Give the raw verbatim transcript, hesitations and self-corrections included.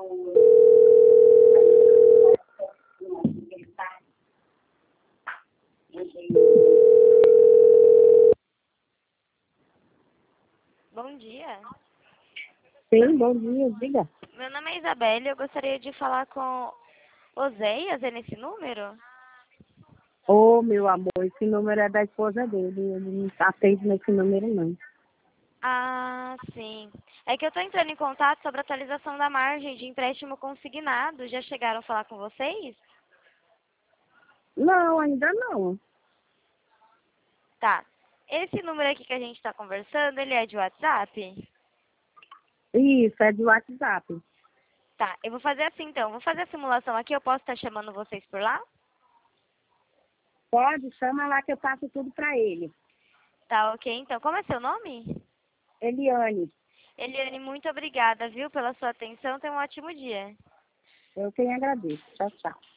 Bom dia. Sim, bom dia, diga. Meu nome é Isabelle, eu gostaria de falar com Oséias, é nesse número? Ô, meu amor, esse número é da esposa dele, ele não atende nesse número, não. Ah, sim. É que eu estou entrando em contato sobre a atualização da margem de empréstimo consignado. Já chegaram a falar com vocês? Não, ainda não. Tá. Esse número aqui que a gente está conversando, ele é de WhatsApp? Isso, é de WhatsApp. Tá, eu vou fazer assim então. Vou fazer a simulação aqui, eu posso estar chamando vocês por lá? Pode, chama lá que eu passo tudo pra ele. Tá, ok. Então, como é seu nome? Eliane, Eliane, muito obrigada, viu, pela sua atenção. Tenha um ótimo dia. eu quem agradeço. Tchau, tchau.